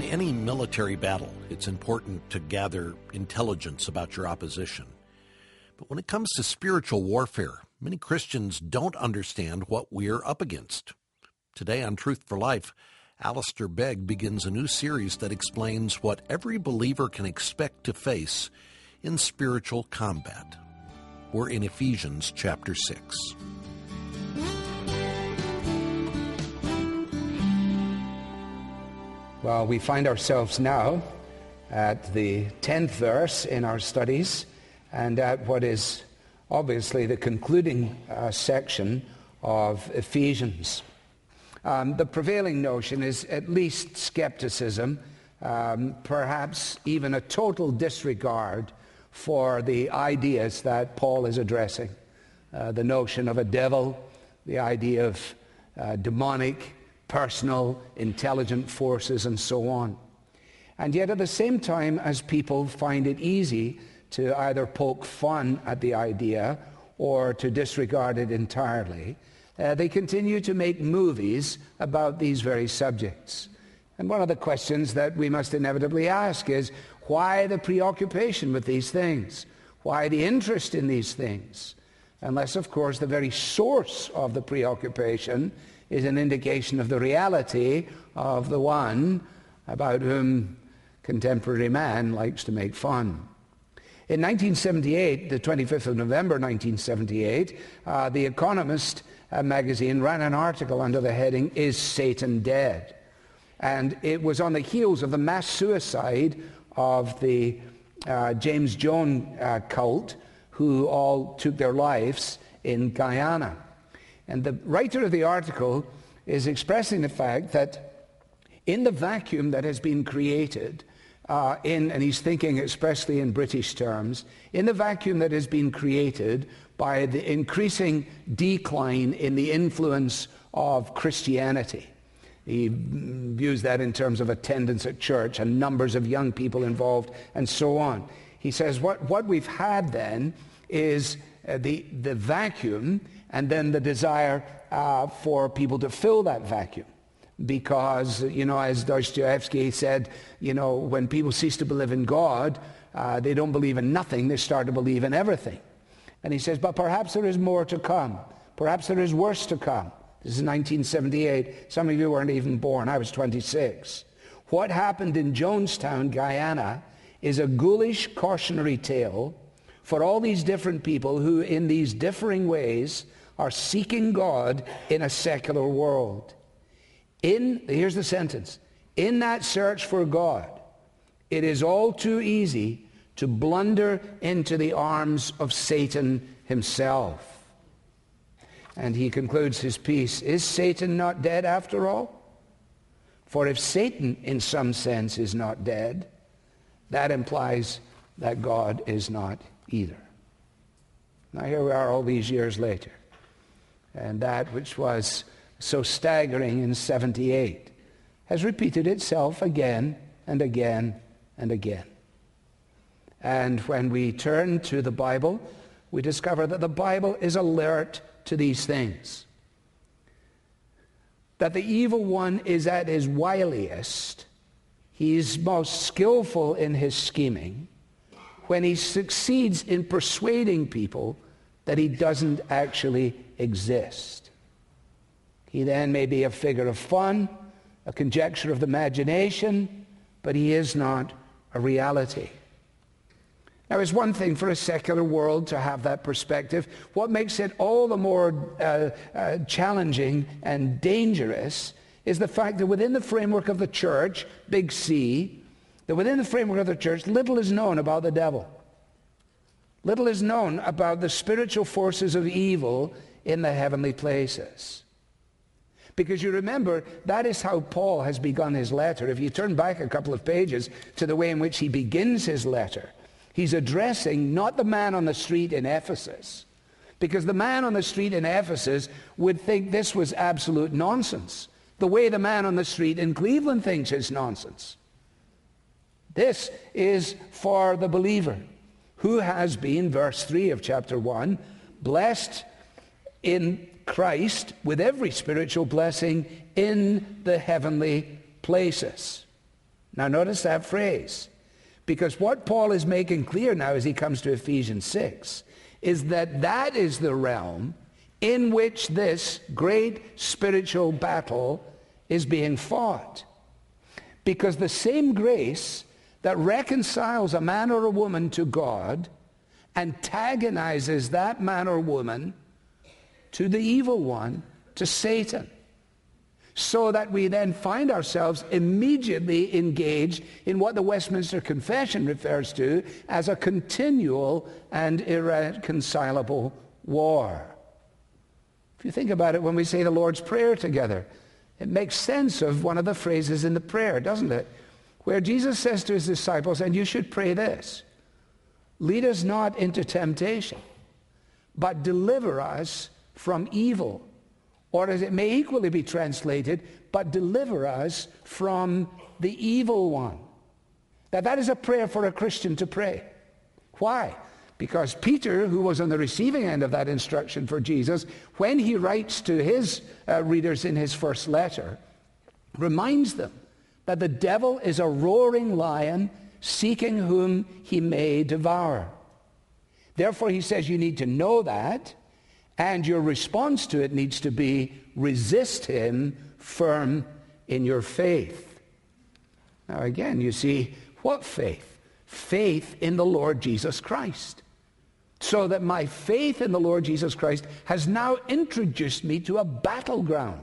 any military battle, it's important to gather intelligence about your opposition. But when it comes to spiritual warfare, many Christians don't understand what we're up against. Today on Truth for Life, Alistair Begg begins a new series that explains what every believer can expect to face in spiritual combat. We're in Ephesians chapter 6. Well, we find ourselves now at the 10th verse in our studies and at what is obviously the concluding section of Ephesians. The prevailing notion is at least skepticism, perhaps even a total disregard for the ideas that Paul is addressing. The notion of a devil, the idea of demonic, personal, intelligent forces, and so on. And yet at the same time as people find it easy to either poke fun at the idea or to disregard it entirely, they continue to make movies about these very subjects. And one of the questions that we must inevitably ask is, why the preoccupation with these things? Why the interest in these things? Unless, of course, the very source of the preoccupation is an indication of the reality of the one about whom contemporary man likes to make fun. In 1978, the 25th of November 1978, The Economist magazine ran an article under the heading, "Is Satan Dead?" And it was on the heels of the mass suicide of the James Jones cult, who all took their lives in Guyana. And the writer of the article is expressing the fact that in the vacuum that has been created, and he's thinking expressly in British terms, in the vacuum that has been created by the increasing decline in the influence of Christianity. He views that in terms of attendance at church and numbers of young people involved and so on. He says what we've had then is the vacuum, and then the desire for people to fill that vacuum. Because, as Dostoevsky said, when people cease to believe in God, they don't believe in nothing, they start to believe in everything. And he says, but perhaps there is more to come. Perhaps there is worse to come. This is 1978. Some of you weren't even born. I was 26. What happened in Jonestown, Guyana, is a ghoulish cautionary tale for all these different people who, in these differing ways, are seeking God in a secular world. Here's the sentence, in that search for God, it is all too easy to blunder into the arms of Satan himself. And he concludes his piece, is Satan not dead after all? For if Satan, in some sense, is not dead, that implies that God is not either. Now here we are all these years later, and that which was so staggering in 78 has repeated itself again and again and again. And when we turn to the Bible, we discover that the Bible is alert to these things. That the evil one is at his wiliest, he's most skillful in his scheming, when he succeeds in persuading people that he doesn't actually exist. He then may be a figure of fun, a conjecture of the imagination, but he is not a reality. Now, it's one thing for a secular world to have that perspective. What makes it all the more challenging and dangerous is the fact that within the framework of the church, big C, that within the framework of the church, little is known about the devil. Little is known about the spiritual forces of evil in the heavenly places. Because you remember, that is how Paul has begun his letter. If you turn back a couple of pages to the way in which he begins his letter, he's addressing not the man on the street in Ephesus, because the man on the street in Ephesus would think this was absolute nonsense, the way the man on the street in Cleveland thinks is nonsense. This is for the believer, who has been, verse 3 of chapter 1, blessed in Christ with every spiritual blessing in the heavenly places. Now notice that phrase, because what Paul is making clear now as he comes to Ephesians 6 is that that is the realm in which this great spiritual battle is being fought. Because the same grace that reconciles a man or a woman to God antagonizes that man or woman to the evil one, to Satan, so that we then find ourselves immediately engaged in what the Westminster Confession refers to as a continual and irreconcilable war. If you think about it, when we say the Lord's Prayer together, it makes sense of one of the phrases in the prayer, doesn't it? Where Jesus says to his disciples, and you should pray this, lead us not into temptation, but deliver us from evil. Or as it may equally be translated, but deliver us from the evil one. Now that is a prayer for a Christian to pray. Why? Because Peter, who was on the receiving end of that instruction for Jesus, when he writes to his readers in his first letter, reminds them that the devil is a roaring lion seeking whom he may devour. Therefore, he says you need to know that, and your response to it needs to be resist him firm in your faith. Now again, you see, what faith? Faith in the Lord Jesus Christ. So that my faith in the Lord Jesus Christ has now introduced me to a battleground.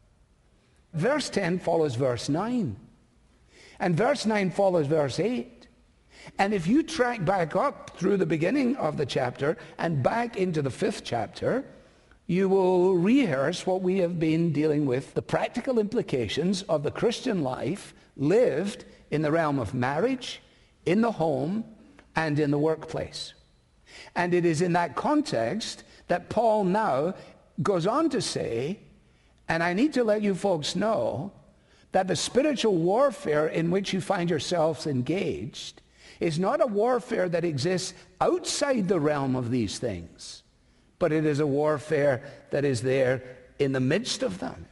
Verse 10 follows verse 9. And verse 9 follows verse 8. And if you track back up through the beginning of the chapter and back into the 5th chapter, you will rehearse what we have been dealing with, the practical implications of the Christian life lived in the realm of marriage, in the home, and in the workplace. And it is in that context that Paul now goes on to say, and I need to let you folks know, that the spiritual warfare in which you find yourselves engaged is not a warfare that exists outside the realm of these things, but it is a warfare that is there in the midst of them,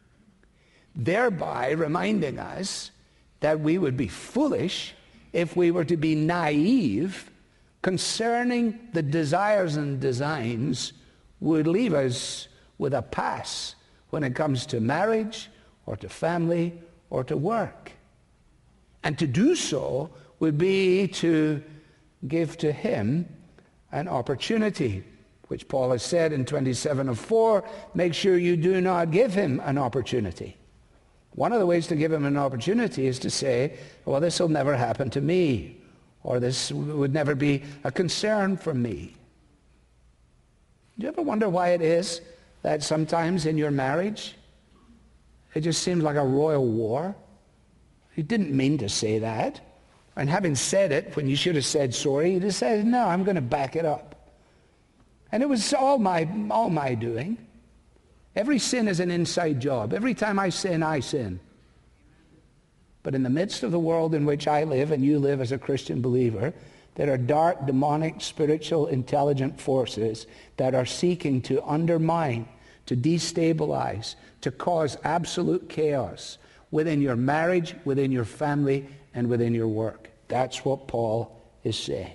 thereby reminding us that we would be foolish if we were to be naive concerning the desires and designs would leave us with a pass when it comes to marriage or to family or to work. And to do so would be to give to him an opportunity, which Paul has said in 27:4, make sure you do not give him an opportunity. One of the ways to give him an opportunity is to say, well, this will never happen to me, or this would never be a concern for me. Do you ever wonder why it is that sometimes in your marriage, it just seems like a royal war? You didn't mean to say that. And having said it, when you should have said sorry, you decided, no, I'm going to back it up. And it was all my doing. Every sin is an inside job. Every time I sin, I sin. But in the midst of the world in which I live and you live as a Christian believer, there are dark, demonic, spiritual, intelligent forces that are seeking to undermine, to destabilize, to cause absolute chaos within your marriage, within your family, and within your work. That's what Paul is saying.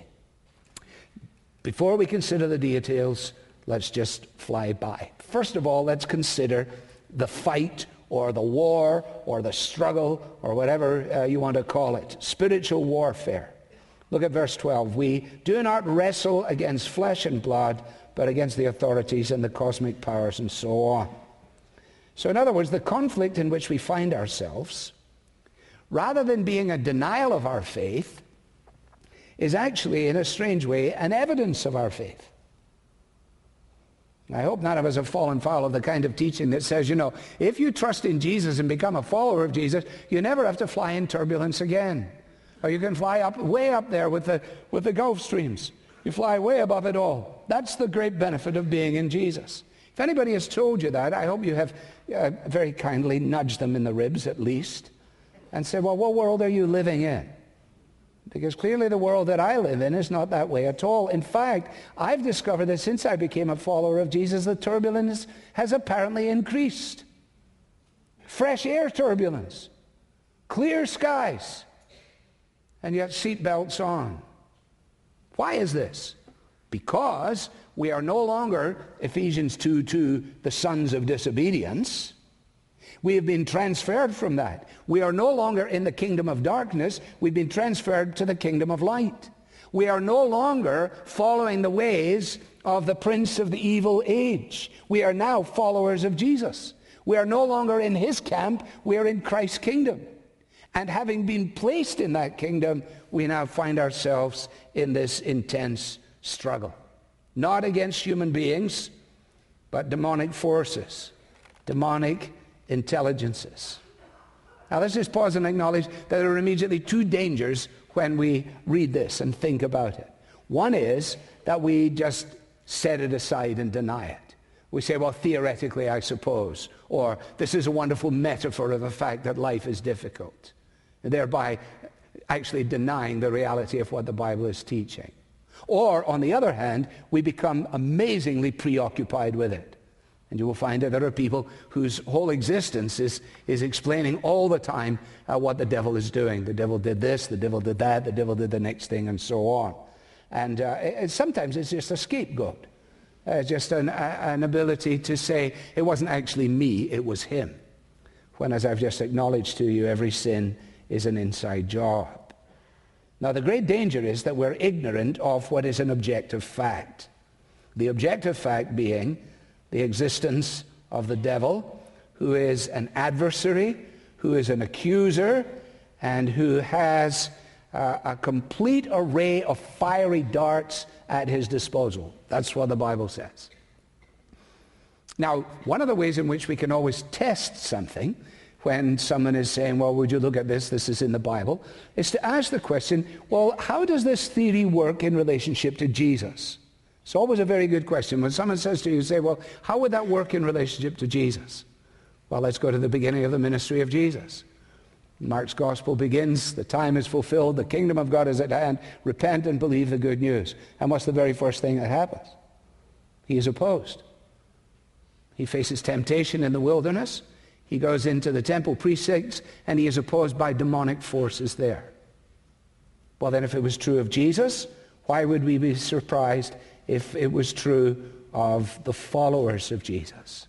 Before we consider the details, let's just fly by. First of all, let's consider the fight or the war or the struggle or whatever you want to call it. Spiritual warfare. Look at verse 12. We do not wrestle against flesh and blood, but against the authorities and the cosmic powers and so on. So in other words, the conflict in which we find ourselves, rather than being a denial of our faith, is actually, in a strange way, an evidence of our faith. I hope none of us have fallen foul of the kind of teaching that says, if you trust in Jesus and become a follower of Jesus, you never have to fly in turbulence again. Or you can fly up, way up there with the Gulf Streams. You fly way above it all. That's the great benefit of being in Jesus. If anybody has told you that, I hope you have very kindly nudged them in the ribs at least and said, well, what world are you living in? Because clearly the world that I live in is not that way at all. In fact, I've discovered that since I became a follower of Jesus, the turbulence has apparently increased. Fresh air turbulence, clear skies, and yet seatbelts on. Why is this? Because we are no longer, Ephesians 2:2, the sons of disobedience. We have been transferred from that. We are no longer in the kingdom of darkness. We've been transferred to the kingdom of light. We are no longer following the ways of the prince of the evil age. We are now followers of Jesus. We are no longer in his camp. We are in Christ's kingdom. And having been placed in that kingdom, we now find ourselves in this intense struggle. Not against human beings, but demonic forces, demonic intelligences. Now let's just pause and acknowledge that there are immediately two dangers when we read this and think about it. One is that we just set it aside and deny it. We say, well, theoretically, I suppose, or this is a wonderful metaphor of the fact that life is difficult, and thereby actually denying the reality of what the Bible is teaching. Or, on the other hand, we become amazingly preoccupied with it. And you will find that there are people whose whole existence is explaining all the time what the devil is doing. The devil did this, the devil did that, the devil did the next thing, and so on. And sometimes it's just a scapegoat, just an ability to say, it wasn't actually me, it was him. When, as I've just acknowledged to you, every sin is an inside job. Now, the great danger is that we're ignorant of what is an objective fact. The objective fact being the existence of the devil, who is an adversary, who is an accuser, and who has a complete array of fiery darts at his disposal. That's what the Bible says. Now, one of the ways in which we can always test something when someone is saying, well, would you look at this, this is in the Bible, is to ask the question, well, how does this theory work in relationship to Jesus? It's always a very good question. When someone says to you, say, well, how would that work in relationship to Jesus? Well, let's go to the beginning of the ministry of Jesus. Mark's gospel begins, the time is fulfilled, the kingdom of God is at hand, repent and believe the good news. And what's the very first thing that happens? He is opposed. He faces temptation in the wilderness. He goes into the temple precincts, and he is opposed by demonic forces there. Well, then if it was true of Jesus, why would we be surprised if it was true of the followers of Jesus?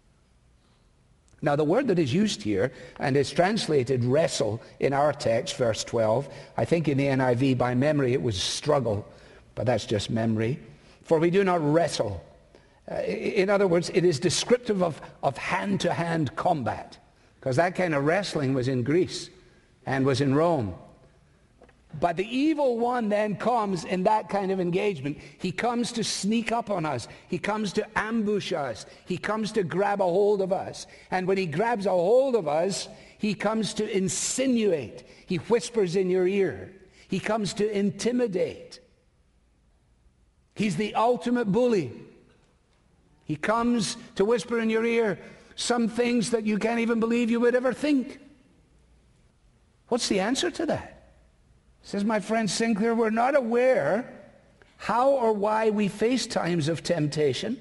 Now, the word that is used here, and is translated wrestle in our text, verse 12, I think in the NIV by memory it was struggle, but that's just memory. For we do not wrestle. In other words, it is descriptive of hand-to-hand combat, because that kind of wrestling was in Greece and was in Rome. But the evil one then comes in that kind of engagement. He comes to sneak up on us. He comes to ambush us. He comes to grab a hold of us. And when he grabs a hold of us, he comes to insinuate. He whispers in your ear. He comes to intimidate. He's the ultimate bully. He comes to whisper in your ear some things that you can't even believe you would ever think. What's the answer to that? Says my friend Sinclair, we're not aware how or why we face times of temptation,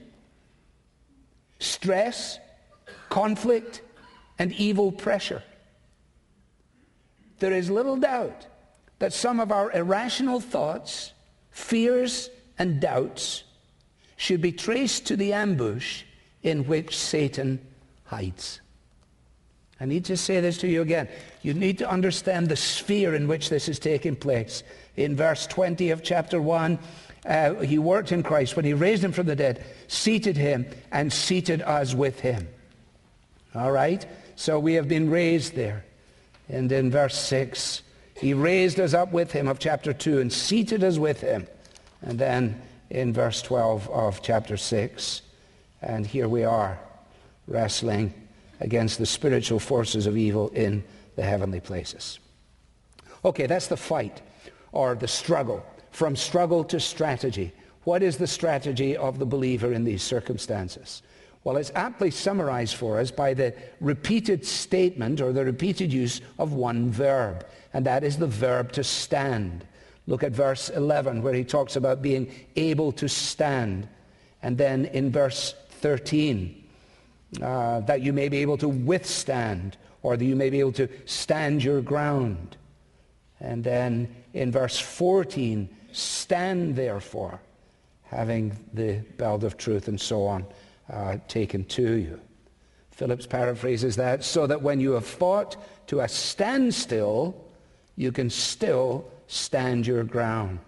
stress, conflict, and evil pressure. There is little doubt that some of our irrational thoughts, fears, and doubts should be traced to the ambush in which Satan hides. I need to say this to you again. You need to understand the sphere in which this is taking place. In verse 20 of chapter 1, he worked in Christ when he raised him from the dead, seated him, and seated us with him. All right? So we have been raised there. And in verse 6, he raised us up with him of chapter 2 and seated us with him. And then in verse 12 of chapter 6, and here we are wrestling against the spiritual forces of evil in the heavenly places. Okay, that's the fight, or the struggle. From struggle to strategy. What is the strategy of the believer in these circumstances? Well, it's aptly summarized for us by the repeated statement, or the repeated use of one verb, and that is the verb to stand. Look at verse 11, where he talks about being able to stand. And then in verse 13, that you may be able to withstand, or that you may be able to stand your ground. And then in verse 14, stand therefore, having the belt of truth and so on taken to you. Phillips paraphrases that, so that when you have fought to a standstill, you can still stand your ground.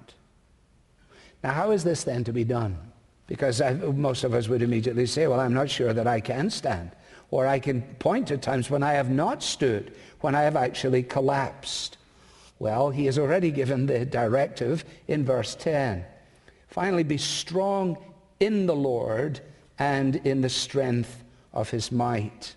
Now, how is this then to be done? Because most of us would immediately say, well, I'm not sure that I can stand. Or I can point to times when I have not stood, when I have actually collapsed. Well, he has already given the directive in verse 10. Finally, be strong in the Lord and in the strength of his might.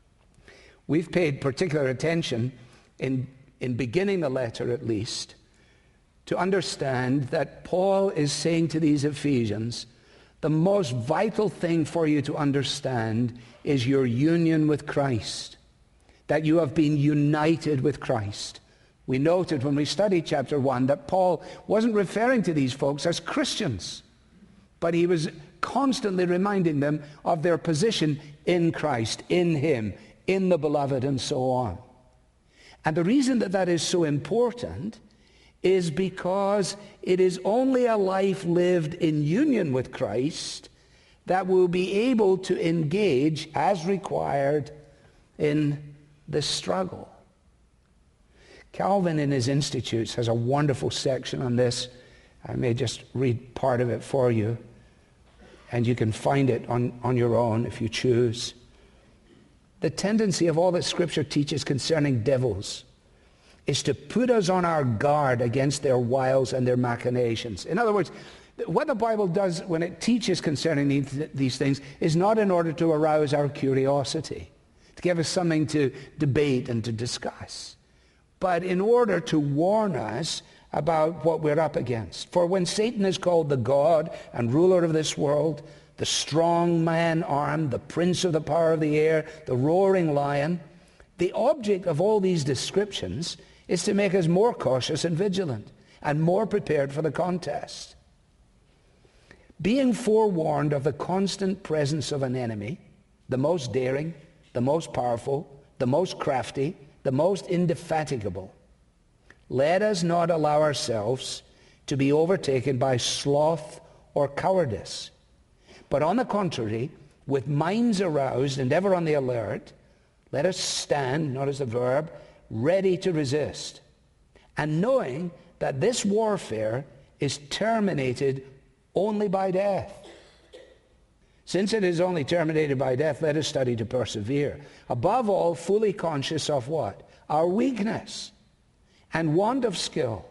We've paid particular attention in beginning the letter at least to understand that Paul is saying to these Ephesians, the most vital thing for you to understand is your union with Christ, that you have been united with Christ. We noted when we studied chapter 1 that Paul wasn't referring to these folks as Christians, but he was constantly reminding them of their position in Christ, in him, in the beloved, and so on. And the reason that that is so important is because it is only a life lived in union with Christ that will be able to engage as required in the struggle. Calvin in his Institutes has a wonderful section on this. I may just read part of it for you, and you can find it on your own if you choose. The tendency of all that Scripture teaches concerning devils is to put us on our guard against their wiles and their machinations. In other words, what the Bible does when it teaches concerning these things is not in order to arouse our curiosity, to give us something to debate and to discuss, but in order to warn us about what we're up against. For when Satan is called the God and ruler of this world, the strong man armed, the prince of the power of the air, the roaring lion, the object of all these descriptions is to make us more cautious and vigilant and more prepared for the contest. Being forewarned of the constant presence of an enemy, the most daring, the most powerful, the most crafty, the most indefatigable, let us not allow ourselves to be overtaken by sloth or cowardice, but on the contrary, with minds aroused and ever on the alert, let us stand, notice the verb, ready to resist, and knowing that this warfare is terminated only by death. Since it is only terminated by death, let us study to persevere. Above all, fully conscious of what? Our weakness and want of skill.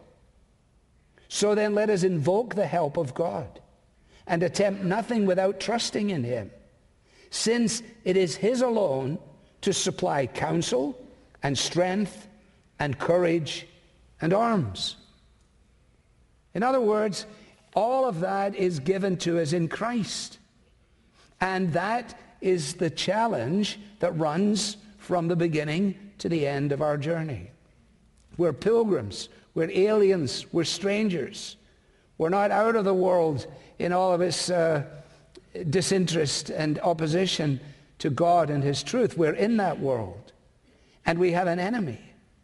So then let us invoke the help of God and attempt nothing without trusting in him, since it is his alone to supply counsel and strength and courage and arms. In other words, all of that is given to us in Christ. And that is the challenge that runs from the beginning to the end of our journey. We're pilgrims, we're aliens, we're strangers. We're not out of the world in all of its disinterest and opposition to God and his truth. We're in that world. And we have an enemy.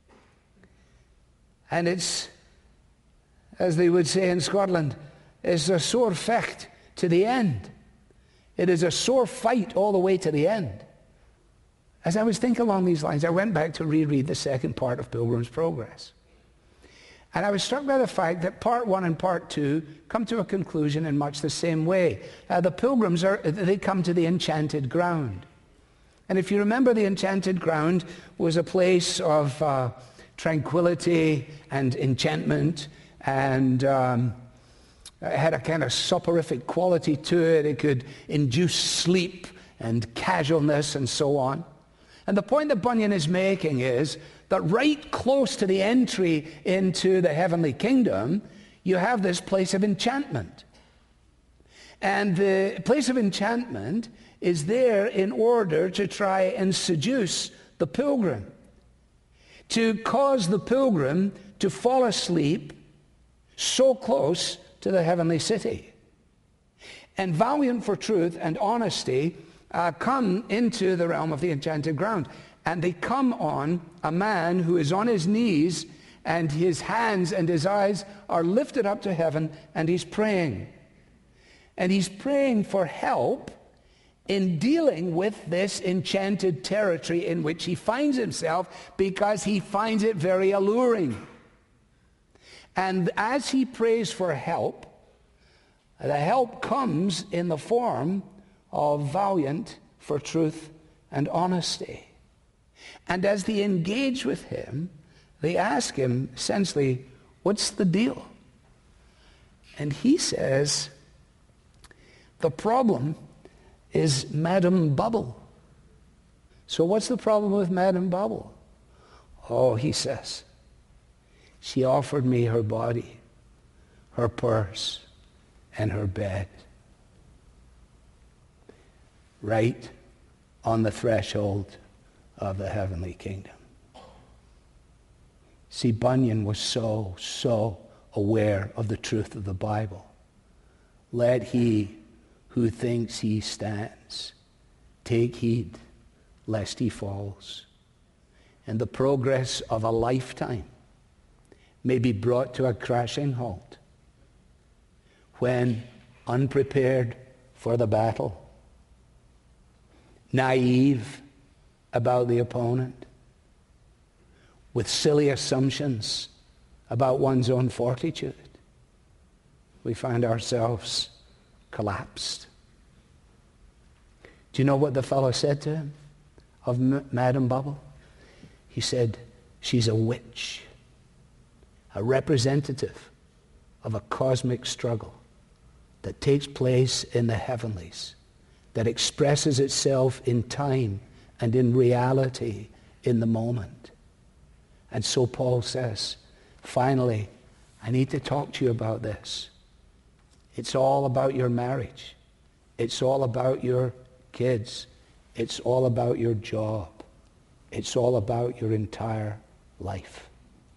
And it's, as they would say in Scotland, it's a sore fecht to the end. It is a sore fight all the way to the end. As I was thinking along these lines, I went back to reread the second part of Pilgrim's Progress. And I was struck by the fact that part 1 and part 2 come to a conclusion in much the same way. The pilgrims, they come to the enchanted ground. And if you remember, the enchanted ground was a place of tranquility and enchantment, and it had a kind of soporific quality to it. It could induce sleep and casualness and so on. And the point that Bunyan is making is that right close to the entry into the heavenly kingdom, you have this place of enchantment. And the place of enchantment is there in order to try and seduce the pilgrim, to cause the pilgrim to fall asleep so close to the heavenly city. And valiant for truth and honesty come into the realm of the enchanted ground. And they come on a man who is on his knees and his hands and his eyes are lifted up to heaven, and he's praying. And he's praying for help in dealing with this enchanted territory in which he finds himself, because he finds it very alluring. And as he prays for help, the help comes in the form of valiant for truth and honesty. And as they engage with him, they ask him essentially, what's the deal? And he says, the problem is Madam Bubble. So what's the problem with Madam Bubble? Oh, he says, she offered me her body, her purse, and her bed, right on the threshold of the heavenly kingdom. See, Bunyan was so aware of the truth of the Bible. Let he who thinks he stands take heed lest he falls. And the progress of a lifetime may be brought to a crashing halt when, unprepared for the battle, naive about the opponent, with silly assumptions about one's own fortitude, we find ourselves collapsed. Do you know what the fellow said to him of Madam Bubble? He said, she's a witch, a representative of a cosmic struggle that takes place in the heavenlies, that expresses itself in time and in reality in the moment. And so Paul says, finally, I need to talk to you about this. It's all about your marriage. It's all about your kids. It's all about your job. It's all about your entire life.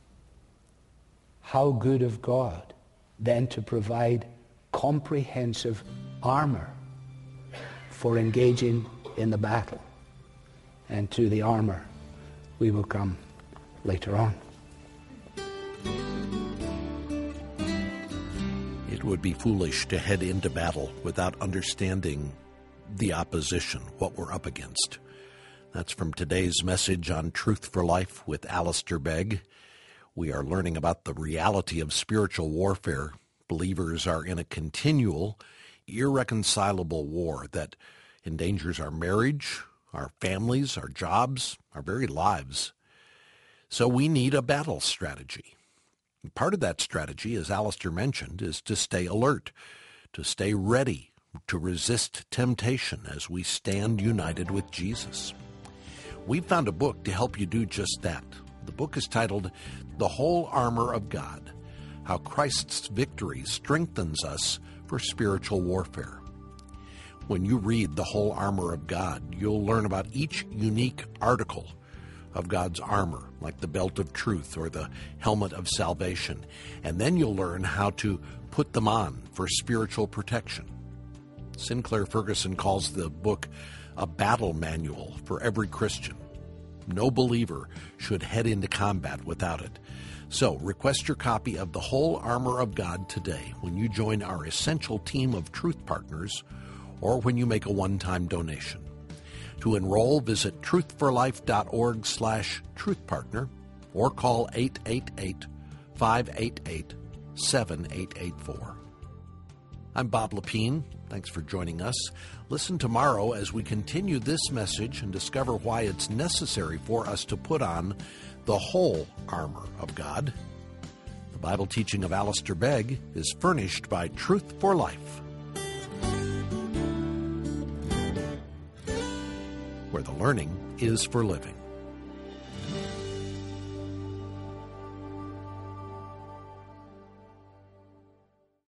How good of God then to provide comprehensive armor for engaging in the battle. And to the armor we will come later on. It would be foolish to head into battle without understanding the opposition, what we're up against. That's from today's message on Truth for Life with Alistair Begg. We are learning about the reality of spiritual warfare. Believers are in a continual, irreconcilable war that endangers our marriage, our families, our jobs, our very lives. So we need a battle strategy. And part of that strategy, as Alistair mentioned, is to stay alert, to stay ready, to resist temptation as we stand united with Jesus. We've found a book to help you do just that. The book is titled The Whole Armor of God, How Christ's Victory Strengthens Us for Spiritual Warfare. When you read The Whole Armor of God, you'll learn about each unique article of God's armor, like the belt of truth or the helmet of salvation. And then you'll learn how to put them on for spiritual protection. Sinclair Ferguson calls the book a battle manual for every Christian. No believer should head into combat without it. So request your copy of The Whole Armor of God today when you join our essential team of Truth Partners or when you make a one-time donation. To enroll, visit truthforlife.org/truthpartner or call 888-588-7884. I'm Bob Lepine. Thanks for joining us. Listen tomorrow as we continue this message and discover why it's necessary for us to put on the whole armor of God. The Bible teaching of Alistair Begg is furnished by Truth for Life, where the learning is for living.